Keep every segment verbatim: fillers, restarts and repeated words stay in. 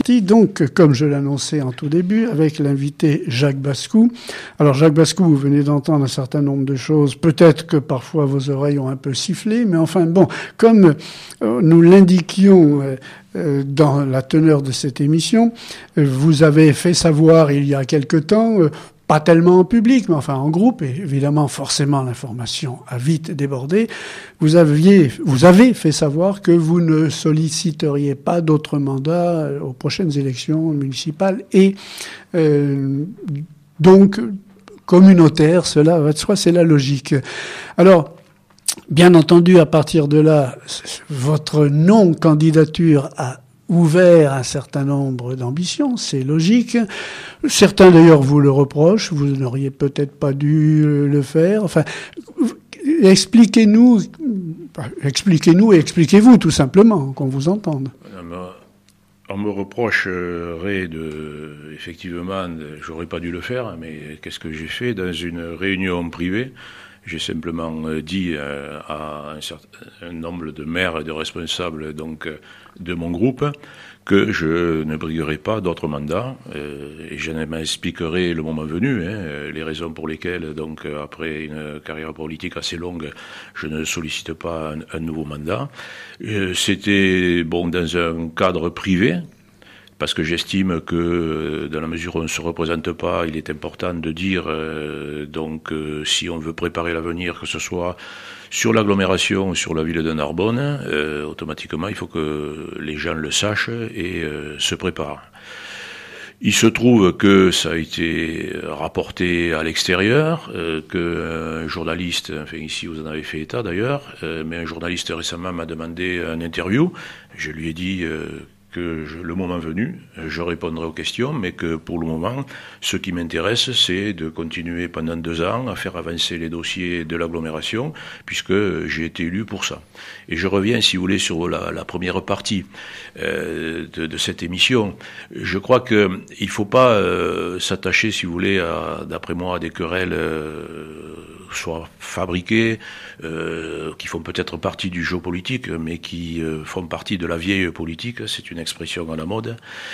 partie. Donc, comme je l'annonçais en tout début, avec l'invité Jacques Bascou. Alors, Jacques Bascou, vous venez d'entendre un certain nombre de choses. Peut-être que parfois vos oreilles ont un peu sifflé, mais enfin, bon, comme euh, nous l'indiquions euh, euh, dans la teneur de cette émission, euh, vous avez fait savoir il y a quelque temps, euh, pas tellement en public, mais enfin en groupe, et évidemment, forcément, l'information a vite débordé. Vous aviez, vous avez fait savoir que vous ne solliciteriez pas d'autres mandats aux prochaines élections municipales et euh, donc communautaires. Cela va de soi, c'est la logique. Alors, bien entendu, à partir de là, votre non-candidature a ouvert un certain nombre d'ambitions, c'est logique. Certains d'ailleurs vous le reprochent, vous n'auriez peut-être pas dû le faire. Enfin, expliquez-nous, expliquez-nous et expliquez-vous tout simplement, qu'on vous entende. On me reprocherait de, effectivement, de, j'aurais pas dû le faire, mais qu'est-ce que j'ai fait dans une réunion privée? J'ai simplement dit à un, certain, un nombre de maires et de responsables donc de mon groupe que je ne briguerai pas d'autres mandats euh, et je m'expliquerai le moment venu hein, les raisons pour lesquelles donc après une carrière politique assez longue je ne sollicite pas un, un nouveau mandat. Euh, c'était bon dans un cadre privé. Parce que j'estime que dans la mesure où on ne se représente pas, il est important de dire euh, donc euh, si on veut préparer l'avenir, que ce soit sur l'agglomération ou sur la ville de Narbonne, euh, automatiquement il faut que les gens le sachent et euh, se préparent. Il se trouve que ça a été rapporté à l'extérieur, euh, qu'un journaliste, enfin ici vous en avez fait état d'ailleurs, euh, mais un journaliste récemment m'a demandé un interview. Je lui ai dit euh, que je, le moment venu, je répondrai aux questions, mais que pour le moment, ce qui m'intéresse, c'est de continuer pendant deux ans à faire avancer les dossiers de l'agglomération, puisque j'ai été élu pour ça. Et je reviens, si vous voulez, sur la, la première partie euh, de, de cette émission. Je crois qu'il ne faut pas euh, s'attacher, si vous voulez, à, d'après moi, à des querelles euh, soit fabriquées, euh, qui font peut-être partie du jeu politique, mais qui euh, font partie de la vieille politique. C'est une expression à la mode.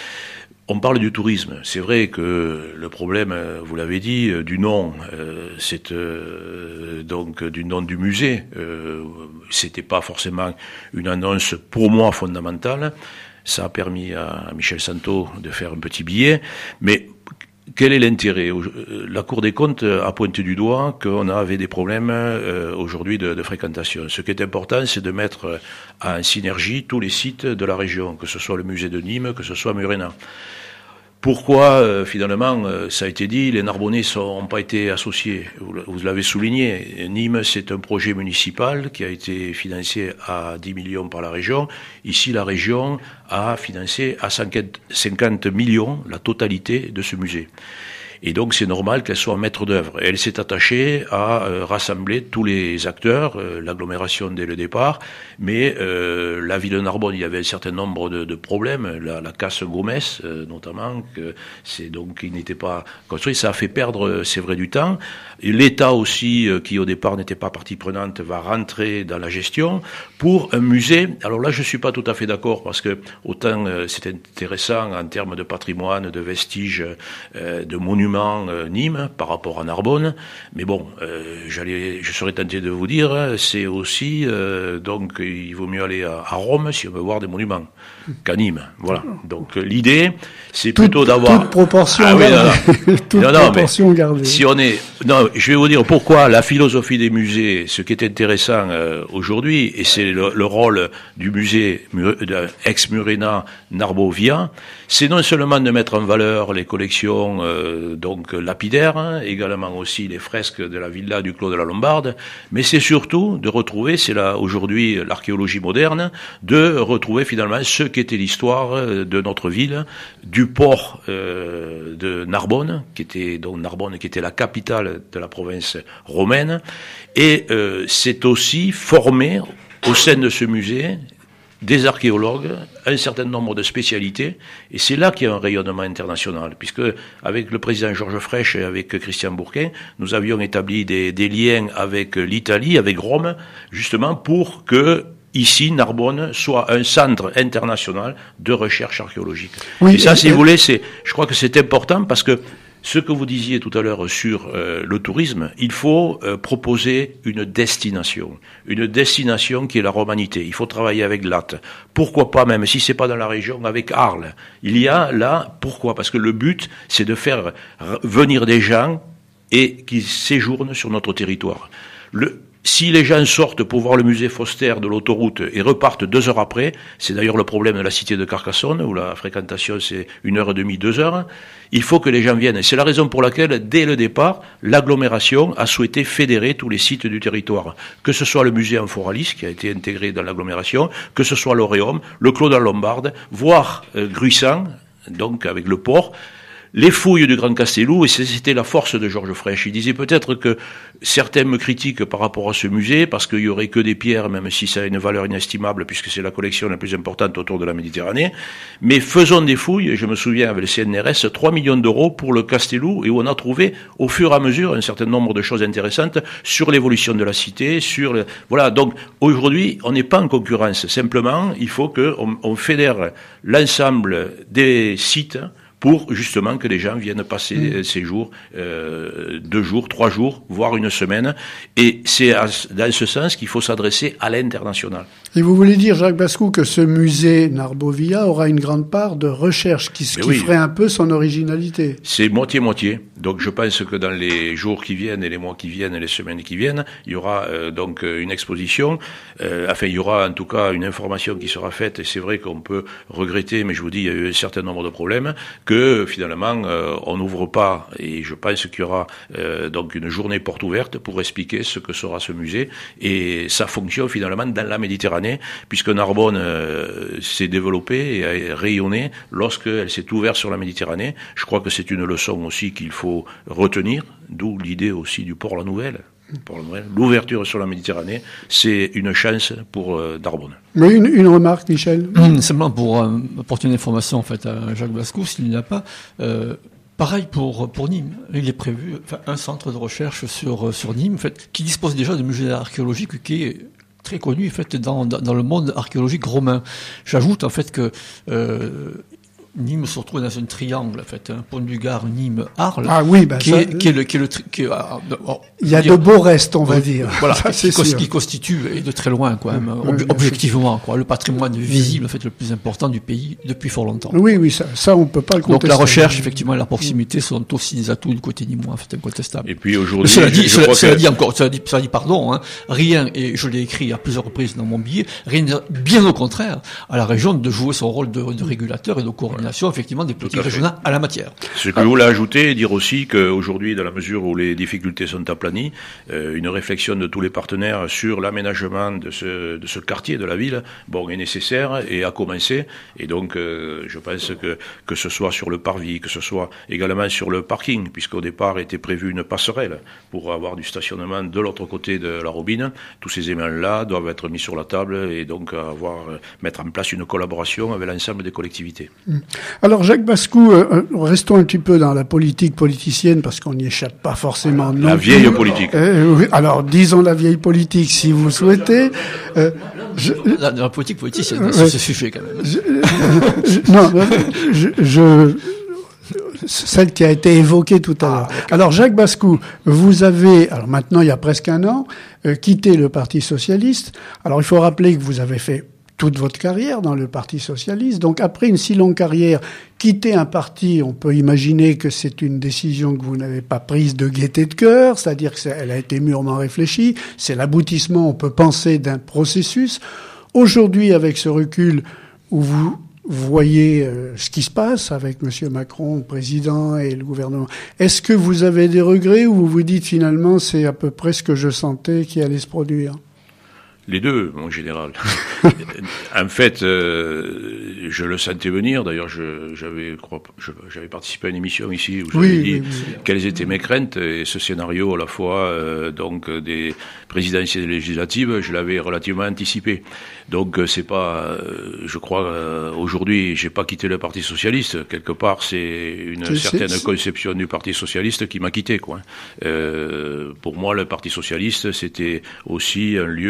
On parle du tourisme. C'est vrai que le problème, vous l'avez dit, du nom, euh, c'est euh, donc du nom du musée. Euh, c'était pas forcément une annonce pour moi fondamentale. Ça a permis à Michel Santo de faire un petit billet, mais quel est l'intérêt? La Cour des comptes a pointé du doigt qu'on avait des problèmes euh, aujourd'hui de, de fréquentation. Ce qui est important, c'est de mettre en synergie tous les sites de la région, que ce soit le musée de Nîmes, que ce soit Murena. Pourquoi, euh, finalement, euh, ça a été dit, les Narbonnais n'ont pas été associés. Vous, vous l'avez souligné, Nîmes, c'est un projet municipal qui a été financé à dix millions par la région. Ici, la région a financé à cinquante millions la totalité de ce musée. Et donc c'est normal qu'elle soit maître d'œuvre. Et elle s'est attachée à euh, rassembler tous les acteurs, euh, l'agglomération dès le départ, mais euh, la ville de Narbonne, il y avait un certain nombre de, de problèmes, la, la casse Gomez euh, notamment, que c'est donc qui n'était pas construit, ça a fait perdre, c'est vrai, du temps. Et l'État aussi, euh, qui au départ n'était pas partie prenante, va rentrer dans la gestion pour un musée. Alors là, je suis pas tout à fait d'accord parce que autant euh, c'est intéressant en termes de patrimoine, de vestiges, euh, de monuments. Euh, Nîmes par rapport à Narbonne, mais bon, euh, j'allais, je serais tenté de vous dire, c'est aussi euh, donc il vaut mieux aller à, à Rome si on veut voir des monuments qu'à Nîmes. Voilà. Donc l'idée, c'est plutôt toute, d'avoir toute proportion ah, gardée. Oui, non, non. toute non, non, proportion gardée. Si on est, non, je vais vous dire pourquoi la philosophie des musées, ce qui est intéressant euh, aujourd'hui, et c'est le, le rôle du musée ex-Murena Narbovia, c'est non seulement de mettre en valeur les collections euh, donc lapidaires, hein, également aussi les fresques de la villa du Clos de la Lombarde, mais c'est surtout de retrouver, c'est là aujourd'hui l'archéologie moderne, de retrouver finalement ce qu'était l'histoire de notre ville, du port euh, de Narbonne, qui était donc Narbonne, qui était la capitale de la province romaine, et euh, c'est aussi former au sein de ce musée des archéologues, un certain nombre de spécialités, et c'est là qu'il y a un rayonnement international, puisque avec le président Georges Frêche et avec Christian Bourquin, nous avions établi des, des liens avec l'Italie, avec Rome, justement pour que ici, Narbonne, soit un centre international de recherche archéologique. Oui, et ça, et, si et... vous voulez, c'est, je crois que c'est important parce que ce que vous disiez tout à l'heure sur euh, le tourisme, il faut euh, proposer une destination, une destination qui est la romanité. Il faut travailler avec Latte. Pourquoi pas, même si c'est pas dans la région, avec Arles. Il y a là, pourquoi ? Parce que le but, c'est de faire venir des gens et qui séjournent sur notre territoire. Le, Si les gens sortent pour voir le musée Foster de l'autoroute et repartent deux heures après, c'est d'ailleurs le problème de la cité de Carcassonne, où la fréquentation c'est une heure et demie, deux heures, il faut que les gens viennent. Et c'est la raison pour laquelle, dès le départ, l'agglomération a souhaité fédérer tous les sites du territoire. Que ce soit le musée Amphoralis, qui a été intégré dans l'agglomération, que ce soit l'Oréum, le Clos de la Lombarde, voire euh, Gruissant, donc avec le port, les fouilles du Grand Castellou, et c'était la force de Georges Frêche. Il disait peut-être que certains me critiquent par rapport à ce musée, parce qu'il y aurait que des pierres, même si ça a une valeur inestimable, puisque c'est la collection la plus importante autour de la Méditerranée. Mais faisons des fouilles, je me souviens avec le C N R S, trois millions d'euros pour le Castellou, et où on a trouvé, au fur et à mesure, un certain nombre de choses intéressantes sur l'évolution de la cité, sur le... Voilà, donc aujourd'hui, on n'est pas en concurrence. Simplement, il faut qu'on on fédère l'ensemble des sites pour justement que les gens viennent passer mmh. ces jours, euh, deux jours, trois jours, voire une semaine. Et c'est à, dans ce sens qu'il faut s'adresser à l'international. Et vous voulez dire, Jacques Bascou, que ce musée Narbovia aura une grande part de recherche, qui, qui oui. ferait un peu son originalité? C'est moitié-moitié. Donc je pense que dans les jours qui viennent, et les mois qui viennent, et les semaines qui viennent, il y aura euh, donc une exposition. Euh, enfin, il y aura en tout cas une information qui sera faite, et c'est vrai qu'on peut regretter, mais je vous dis, il y a eu un certain nombre de problèmes, que finalement euh, on n'ouvre pas, et je pense qu'il y aura euh, donc une journée porte ouverte pour expliquer ce que sera ce musée et sa fonction finalement dans la Méditerranée, puisque Narbonne euh, s'est développée et a rayonné lorsqu'elle s'est ouverte sur la Méditerranée. Je crois que c'est une leçon aussi qu'il faut retenir, d'où l'idée aussi du Port La Nouvelle. Pour l'ouverture sur la Méditerranée, c'est une chance pour euh, Narbonne. Mais une, une remarque, Michel. Mmh, simplement pour euh, apporter une information en fait à Jacques Bascou, s'il n'y a pas. Euh, pareil pour pour Nîmes, il est prévu enfin, un centre de recherche sur sur Nîmes, en fait, qui dispose déjà de musée archéologique qui est très connu en fait dans dans, dans le monde archéologique romain. J'ajoute en fait que euh, Nîmes se retrouve dans un triangle, en fait, un pont du Gard, Nîmes, Arles. Ah oui, bah qui, ça, est, qui est le, qui est le, qui est, ah, oh, il y a dire, de beaux restes, on va dire. Voilà, ça, qui, qui constitue, et de très loin, quand même, oui, ob- objectivement, quoi, le patrimoine visible, en fait, le plus important du pays depuis fort longtemps. Oui, oui, ça, ça, on peut pas le contester. Donc la recherche, effectivement, et la proximité sont aussi des atouts du côté nîmois, en fait, incontestable. Et puis aujourd'hui, cela dit, cela, cela que... dit encore, cela dit, cela dit, pardon, hein, rien, et je l'ai écrit à plusieurs reprises dans mon billet, rien, bien au contraire, à la région de jouer son rôle de, de régulateur et de coordination, voilà. Effectivement, des politiques régionales à la matière. Ce que je voulais ajouter et dire aussi qu'aujourd'hui, dans la mesure où les difficultés sont aplanies, euh, une réflexion de tous les partenaires sur l'aménagement de ce, de ce quartier de la ville, bon, est nécessaire et a commencé. Et donc, euh, je pense que que ce soit sur le parvis, que ce soit également sur le parking, puisqu'au départ était prévu une passerelle pour avoir du stationnement de l'autre côté de la Robine. Tous ces éléments-là doivent être mis sur la table et donc avoir mettre en place une collaboration avec l'ensemble des collectivités. Alors, Jacques Bascou, euh, restons un petit peu dans la politique politicienne parce qu'on n'y échappe pas forcément. Voilà, la vieille politique. Euh, oui, alors, disons la vieille politique si vous souhaitez. Euh, je, la, la politique politicienne, euh, c'est ce sujet quand même. Je, je, non, je, je celle qui a été évoquée tout à l'heure. Ah, alors, Jacques Bascou, vous avez, alors maintenant il y a presque un an, euh, quitté le Parti socialiste. Alors, il faut rappeler que vous avez fait toute votre carrière dans le Parti socialiste. Donc, après une si longue carrière, quitter un parti, on peut imaginer que c'est une décision que vous n'avez pas prise de gaieté de cœur, c'est-à-dire qu'elle a été mûrement réfléchie. C'est l'aboutissement, on peut penser, d'un processus. Aujourd'hui, avec ce recul où vous voyez euh, ce qui se passe avec M. Macron, président, et le gouvernement, est-ce que vous avez des regrets ou vous vous dites finalement c'est à peu près ce que je sentais qui allait se produire ? Les deux, mon général. En fait, euh, je le sentais venir. D'ailleurs, je, j'avais, je, j'avais participé à une émission ici où j'avais oui, dit oui, oui. quelles étaient mes craintes. Et ce scénario, à la fois, euh, donc des présidentielles législatives, je l'avais relativement anticipé. Donc, c'est pas, euh, je crois, euh, aujourd'hui, j'ai pas quitté le Parti socialiste. Quelque part, c'est une c'est, certaine c'est, conception du Parti socialiste qui m'a quitté, quoi. Euh, pour moi, le Parti socialiste, c'était aussi un lieu où il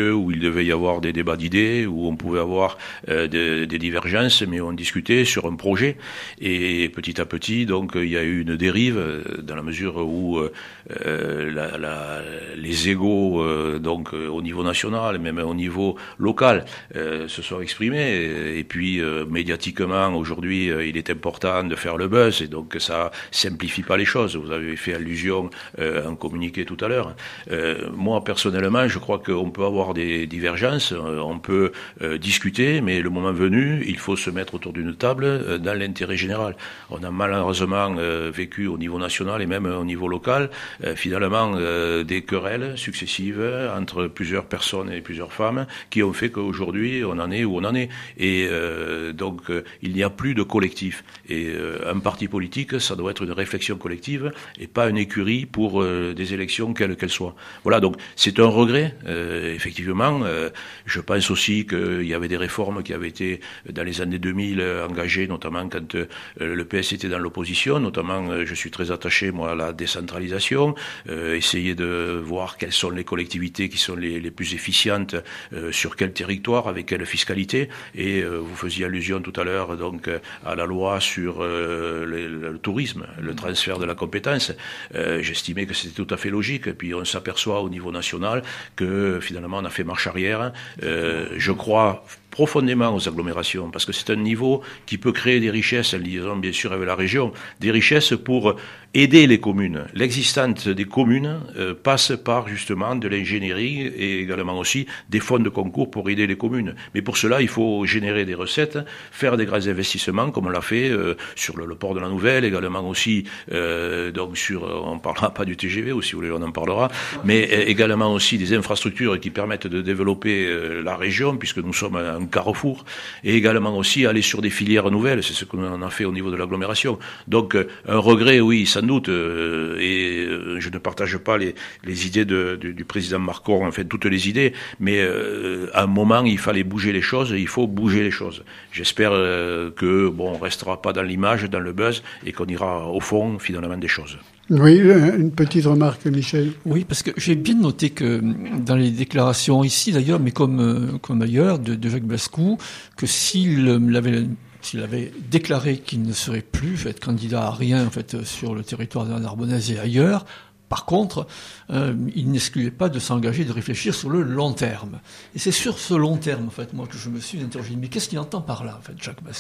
devait y avoir des débats d'idées, où on pouvait avoir euh, des, des divergences, mais on discutait sur un projet. Et petit à petit, donc, il y a eu une dérive dans la mesure où euh, la, la, les égos, euh, donc au niveau national, même au niveau local, euh, se sont exprimés. Et puis, euh, médiatiquement, aujourd'hui, euh, il est important de faire le buzz, et donc ça simplifie pas les choses. Vous avez fait allusion euh, à un communiqué tout à l'heure. Euh, moi, personnellement, je crois qu'on peut avoir des divergences, on peut euh, discuter, mais le moment venu, il faut se mettre autour d'une table euh, dans l'intérêt général. On a malheureusement euh, vécu au niveau national et même au niveau local, euh, finalement, euh, des querelles successives entre plusieurs personnes et plusieurs femmes qui ont fait qu'aujourd'hui, on en est où on en est. Et euh, donc, euh, il n'y a plus de collectif. Et euh, un parti politique, ça doit être une réflexion collective et pas une écurie pour euh, des élections quelles qu'elles soient. Voilà, donc c'est un regret, euh, effectivement. Euh, je pense aussi qu'il y avait des réformes qui avaient été, dans les années deux mille, engagées, notamment quand euh, le P S était dans l'opposition. Notamment, euh, je suis très attaché, moi, à la décentralisation, euh, essayer de voir quelles sont les collectivités qui sont les, les plus efficientes, euh, sur quel territoire, avec quelle fiscalité. Et euh, vous faisiez allusion tout à l'heure, donc, à la loi sur euh, le, le tourisme, le transfert de la compétence. Euh, j'estimais que c'était tout à fait logique. Et puis on s'aperçoit au niveau national que finalement on a fait marche arrière. Euh, je crois profondément aux agglomérations, parce que c'est un niveau qui peut créer des richesses, en liaison bien sûr avec la région, des richesses pour aider les communes. L'existence des communes euh, passe par justement de l'ingénierie et également aussi des fonds de concours pour aider les communes. Mais pour cela, il faut générer des recettes, faire des grands investissements, comme on l'a fait euh, sur le, le port de la Nouvelle, également aussi, euh, donc sur, on ne parlera pas du T G V, ou si vous voulez on en parlera, mais euh, également aussi des infrastructures qui permettent de développer euh, la région, puisque nous sommes un carrefour, et également aussi aller sur des filières nouvelles, c'est ce qu'on a fait au niveau de l'agglomération. Donc un regret, oui, sans doute, euh, et euh, je ne partage pas les, les idées de, de, du président Marcon, enfin toutes les idées, mais euh, à un moment il fallait bouger les choses, et il faut bouger les choses. J'espère euh, que bon, on restera pas dans l'image, dans le buzz, et qu'on ira au fond finalement des choses. Oui, une petite remarque, Michel. Oui, parce que j'ai bien noté que dans les déclarations ici d'ailleurs, mais comme comme ailleurs, de, de Jacques Bascou, que s'il l'avait s'il avait déclaré qu'il ne serait plus être candidat à rien en fait sur le territoire de la Narbonnaise et ailleurs, par contre, euh, il n'excluait pas de s'engager, de réfléchir sur le long terme. Et c'est sur ce long terme en fait moi que je me suis interrogé. Mais qu'est-ce qu'il entend par là en fait, Jacques Bascou ?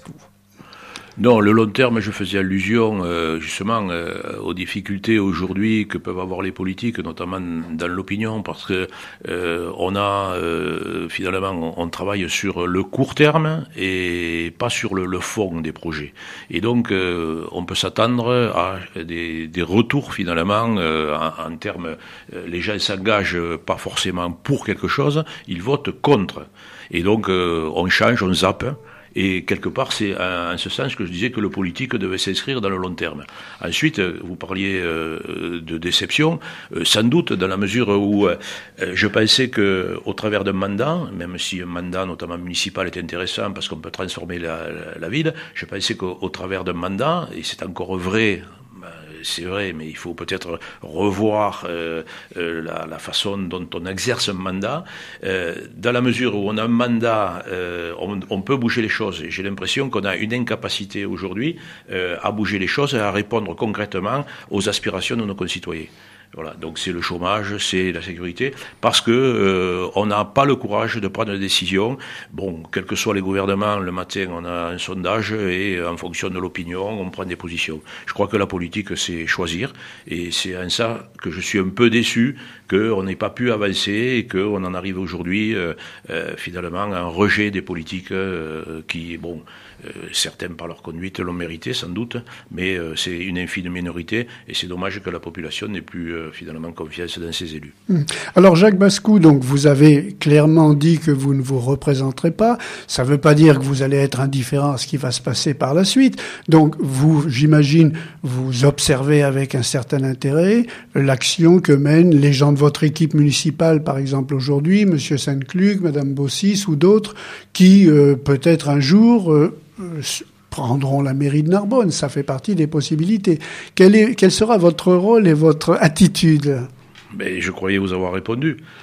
Non, le long terme, je faisais allusion euh, justement euh, aux difficultés aujourd'hui que peuvent avoir les politiques, notamment dans l'opinion, parce que euh, on a euh, finalement on, on travaille sur le court terme et pas sur le, le fond des projets. Et donc euh, on peut s'attendre à des, des retours finalement euh, en, en termes, euh, les gens s'engagent pas forcément pour quelque chose, ils votent contre. Et donc euh, on change, on zappe. Et quelque part, c'est en ce sens que je disais que le politique devait s'inscrire dans le long terme. Ensuite, vous parliez euh, de déception, euh, sans doute dans la mesure où euh, je pensais que, au travers d'un mandat, même si un mandat, notamment municipal, est intéressant parce qu'on peut transformer la, la, la ville, je pensais qu'au travers d'un mandat, et c'est encore vrai. C'est vrai, mais il faut peut-être revoir euh, euh, la, la façon dont on exerce un mandat. Euh, dans la mesure où on a un mandat, euh, on, on peut bouger les choses. Et j'ai l'impression qu'on a une incapacité aujourd'hui euh, à bouger les choses et à répondre concrètement aux aspirations de nos concitoyens. Voilà, donc c'est le chômage, c'est la sécurité, parce que euh, on n'a pas le courage de prendre des décisions. Bon, quels que soient les gouvernements, le matin on a un sondage et en fonction de l'opinion, on prend des positions. Je crois que la politique, c'est choisir, et c'est en ça que je suis un peu déçu qu'on n'ait pas pu avancer et qu'on en arrive aujourd'hui euh, euh, finalement à un rejet des politiques euh, qui, bon, euh, certains par leur conduite l'ont mérité sans doute, mais euh, c'est une infime minorité et c'est dommage que la population n'ait plus euh, finalement confiance dans ses élus. Alors Jacques Bascou, donc vous avez clairement dit que vous ne vous représenterez pas. Ça ne veut pas dire que vous allez être indifférent à ce qui va se passer par la suite. Donc vous, j'imagine, vous observez avec un certain intérêt l'action que mènent les gens de votre équipe municipale, par exemple aujourd'hui, Monsieur Sainte-Cluc, Madame Bossis ou d'autres, qui euh, peut-être un jour euh, prendront la mairie de Narbonne. Ça fait partie des possibilités. Quel est, quel sera votre rôle et votre attitude ? Mais je croyais vous avoir répondu.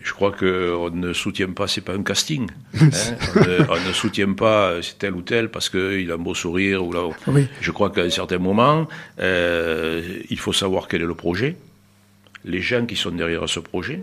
Je crois qu'on ne soutient pas, c'est pas un casting. Hein, on, ne, on ne soutient pas tel ou tel parce qu'il a un beau sourire. Ou là. Oui. Je crois qu'à un certain moment, euh, il faut savoir quel est le projet, les gens qui sont derrière ce projet.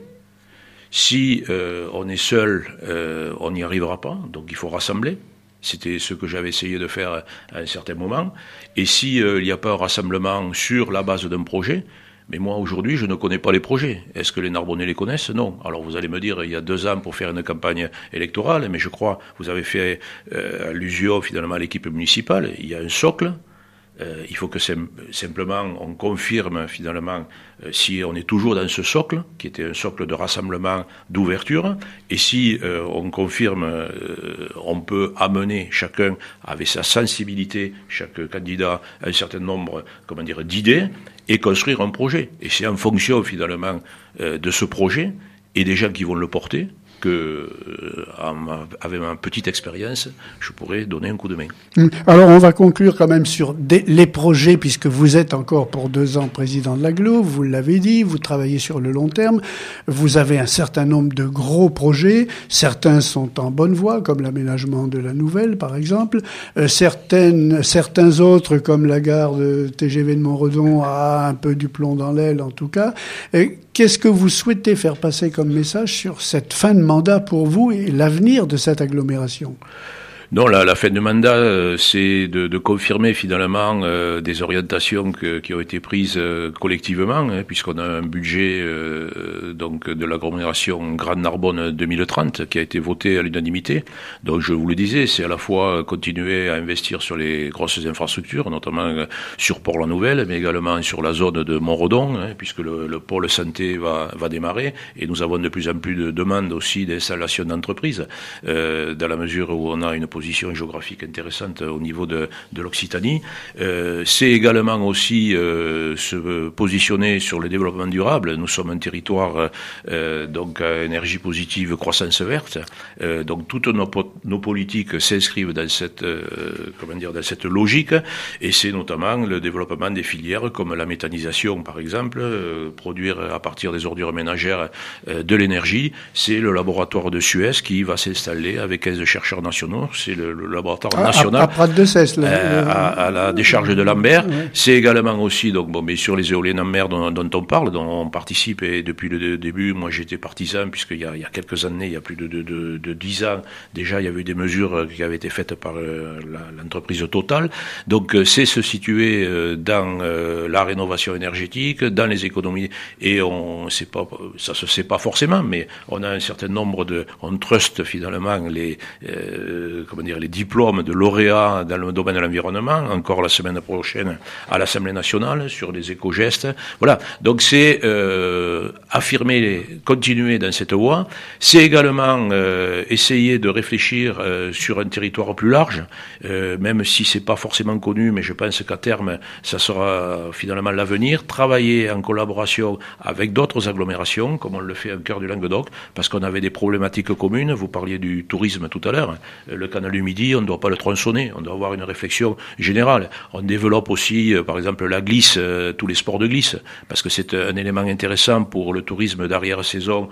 Si euh, on est seul, euh, on n'y arrivera pas, donc il faut rassembler. C'était ce que j'avais essayé de faire à un certain moment. Et si euh, il n'y a pas un rassemblement sur la base d'un projet, mais moi, aujourd'hui, je ne connais pas les projets. Est-ce que les Narbonnais les connaissent? Non. Alors, vous allez me dire, il y a deux ans pour faire une campagne électorale, mais je crois, vous avez fait euh, allusion, finalement, à l'équipe municipale. Il y a un socle. Euh, il faut que sim- simplement on confirme, finalement, euh, si on est toujours dans ce socle, qui était un socle de rassemblement, d'ouverture, et si euh, on confirme, euh, on peut amener chacun, avec sa sensibilité, chaque candidat, un certain nombre, comment dire, d'idées, et construire un projet. Et c'est en fonction, finalement, euh, de ce projet, et des gens qui vont le porter, que, euh, avec ma petite expérience, je pourrais donner un coup de main. Alors, on va conclure quand même sur des, les projets, puisque vous êtes encore pour deux ans président de l'agglo, vous l'avez dit, vous travaillez sur le long terme, vous avez un certain nombre de gros projets, certains sont en bonne voie, comme l'aménagement de la Nouvelle, par exemple, euh, certaines, certains autres, comme la gare de T G V de Montredon, a un peu du plomb dans l'aile, en tout cas. Et qu'est-ce que vous souhaitez faire passer comme message sur cette fin de mandat pour vous et l'avenir de cette agglomération? Non, la, la fin de mandat, euh, c'est de, de confirmer finalement euh, des orientations que, qui ont été prises euh, collectivement, hein, puisqu'on a un budget euh, donc de l'agglomération Grande Narbonne deux mille trente qui a été voté à l'unanimité. Donc je vous le disais, c'est à la fois continuer à investir sur les grosses infrastructures, notamment euh, sur Port-la-Nouvelle, mais également sur la zone de Montredon, hein, puisque le, le pôle santé va, va démarrer, et nous avons de plus en plus de demandes aussi d'installation d'entreprises, euh, dans la mesure où on a une position géographique intéressante au niveau de, de l'Occitanie. Euh, c'est également aussi euh, se positionner sur le développement durable. Nous sommes un territoire euh, donc à énergie positive, croissance verte. Euh, donc toutes nos, nos politiques s'inscrivent dans cette euh, comment dire dans cette logique, et c'est notamment le développement des filières comme la méthanisation par exemple, euh, produire à partir des ordures ménagères euh, de l'énergie. C'est le laboratoire de Suez qui va s'installer avec quinze chercheurs nationaux. C'est le, le laboratoire ah, national à, à Prat-de-Cesse, là. Euh, à, à la décharge de Lambert. Ouais. C'est également aussi donc bon, mais sur les éoliennes en mer dont, dont on parle, dont on participe, et depuis le début, moi j'étais partisan, puisqu'il y a, il y a quelques années, il y a plus de, de, de, de dix ans, déjà il y avait eu des mesures qui avaient été faites par euh, la, l'entreprise Total. Donc euh, c'est se situer euh, dans euh, la rénovation énergétique, dans les économies, et on sait pas, ça se sait pas forcément, mais on a un certain nombre de, on trust finalement les, euh, comment dire, les diplômes de lauréats dans le domaine de l'environnement, encore la semaine prochaine à l'Assemblée nationale sur les éco-gestes. Voilà. Donc c'est euh, affirmer, continuer dans cette voie. C'est également euh, essayer de réfléchir euh, sur un territoire plus large, euh, même si c'est pas forcément connu, mais je pense qu'à terme, ça sera finalement l'avenir. Travailler en collaboration avec d'autres agglomérations, comme on le fait au cœur du Languedoc, parce qu'on avait des problématiques communes. Vous parliez du tourisme tout à l'heure. Le canal du Midi, on ne doit pas le tronçonner. On doit avoir une réflexion générale. On développe aussi, euh, par exemple, la glisse, euh, tous les sports de glisse, parce que c'est un élément intéressant pour le tourisme d'arrière-saison.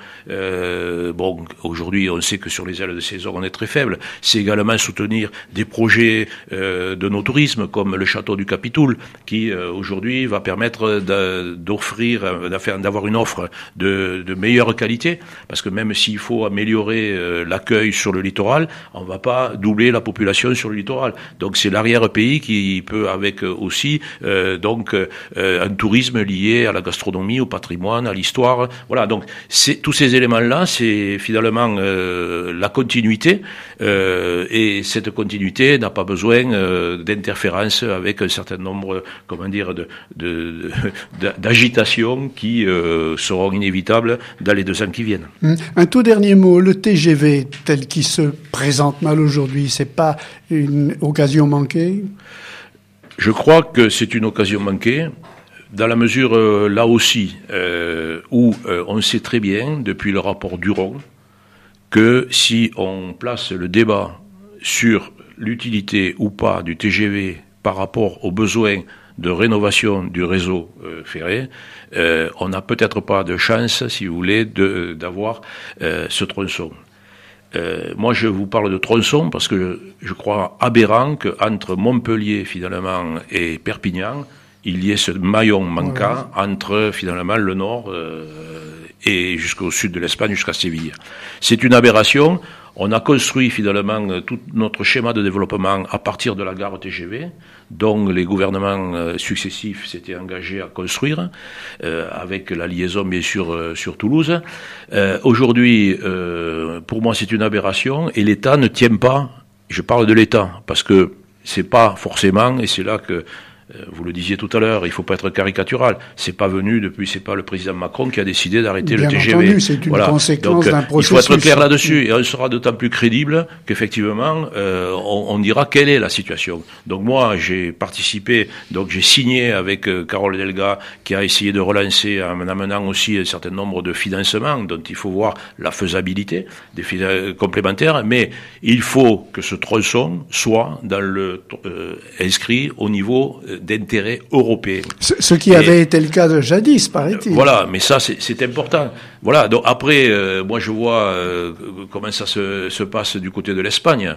Euh, bon, aujourd'hui, on sait que sur les ailes de saison, on est très faible. C'est également soutenir des projets euh, de nos tourismes, comme le château du Capitoul, qui euh, aujourd'hui va permettre de, d'offrir, d'avoir une offre de, de meilleure qualité, parce que même s'il faut améliorer euh, l'accueil sur le littoral, on ne va pas doubler la population sur le littoral. Donc c'est l'arrière-pays qui peut, avec aussi euh, donc euh, un tourisme lié à la gastronomie, au patrimoine, à l'histoire. Voilà. Donc c'est, tous ces éléments-là, c'est finalement euh, la continuité, euh, et cette continuité n'a pas besoin euh, d'interférence avec un certain nombre, comment dire, de, de, de d'agitations qui euh, seront inévitables dans les deux ans qui viennent. Un tout dernier mot, le T G V tel qu'il se présente mal aujourd'hui, c'est pas une occasion manquée? Je crois que c'est une occasion manquée, dans la mesure, euh, là aussi, euh, où euh, on sait très bien, depuis le rapport Duron, que si on place le débat sur l'utilité ou pas du T G V par par rapport aux besoins de rénovation du réseau euh, ferré, euh, on n'a peut-être pas de chance, si vous voulez, de, d'avoir euh, ce tronçon. Euh, moi, je vous parle de tronçon parce que je, je crois aberrant qu'entre Montpellier, finalement, et Perpignan, il y ait ce maillon manquant ouais. entre, finalement, le nord euh, et jusqu'au sud de l'Espagne, jusqu'à Séville. C'est une aberration. On a construit, finalement, tout notre schéma de développement à partir de la gare T G V, dont les gouvernements euh, successifs s'étaient engagés à construire, euh, avec la liaison, bien sûr, euh, sur Toulouse. Euh, aujourd'hui, euh, pour moi, c'est une aberration, et l'État ne tient pas, je parle de l'État, parce que c'est pas forcément, et c'est là que vous le disiez tout à l'heure, il faut pas être caricatural. C'est pas venu depuis, c'est pas le président Macron qui a décidé d'arrêter Bien le T G V. Entendu, c'est une voilà. conséquence Donc, d'un processus. Il faut être clair là-dessus, et on sera d'autant plus crédible qu'effectivement, euh, on, on dira quelle est la situation. Donc moi, j'ai participé, donc j'ai signé avec euh, Carole Delga, qui a essayé de relancer en amenant aussi un certain nombre de financements dont il faut voir la faisabilité des fina- complémentaires, mais il faut que ce tronçon soit dans le euh, inscrit au niveau euh, d'intérêt européen. Ce, ce qui et, avait été le cas de jadis, paraît-il. Voilà, mais ça, c'est, c'est important. Voilà, donc après, euh, moi je vois euh, comment ça se, se passe du côté de l'Espagne.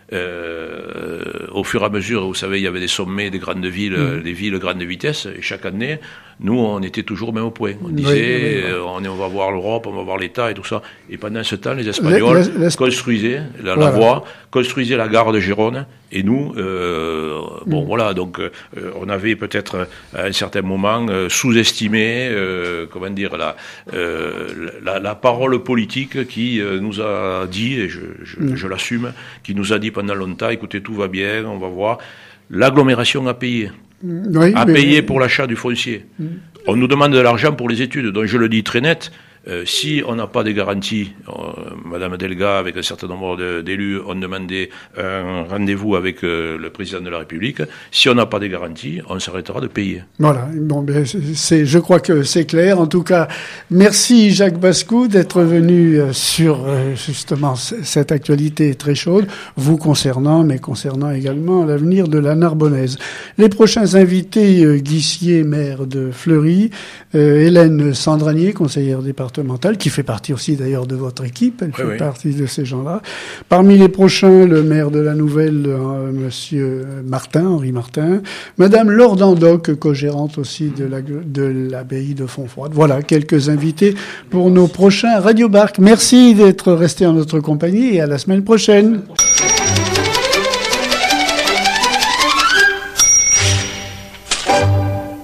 Euh, au fur et à mesure, vous savez, il y avait des sommets des grandes villes, mmh. des villes grande vitesse, et chaque année, nous, on était toujours au même point. On disait, oui, oui, oui. Euh, on, est, on va voir l'Europe, on va voir l'État et tout ça. Et pendant ce temps, les Espagnols les, les, construisaient la, voilà. la voie, construisaient la gare de Gérone, et nous, euh, bon, mmh. voilà, donc, euh, on avait peut-être à un certain moment euh, sous-estimé, euh, comment dire, la, euh, la, la parole politique qui euh, nous a dit, et je, je, mmh. je l'assume, qui nous a dit pendant longtemps, écoutez, tout va bien, on va voir. L'agglomération a payé. Oui, à payer oui. pour l'achat du foncier. Mm. On nous demande de l'argent pour les études, donc je le dis très net. Euh, si on n'a pas des garanties, euh, Madame Delga, avec un certain nombre de, d'élus, ont demandé un rendez-vous avec euh, le président de la République. Si on n'a pas des garanties, on s'arrêtera de payer. Voilà. Bon, ben, c'est, je crois que c'est clair. En tout cas, merci Jacques Bascou d'être venu sur euh, justement cette actualité très chaude, vous concernant, mais concernant également l'avenir de la Narbonnaise. Les prochains invités, euh, Guissier, maire de Fleury, euh, Hélène Sandranier, conseillère départementale, qui fait partie aussi d'ailleurs de votre équipe, elle oui, fait oui. partie de ces gens-là. Parmi les prochains, le maire de la Nouvelle, euh, Monsieur Martin, Henri Martin, Madame Laure Dandoc, co-gérante aussi de, la, de l'abbaye de Fontfroide. Voilà, quelques invités pour nos prochains Radio Barque. Merci d'être restés en notre compagnie et à la semaine prochaine.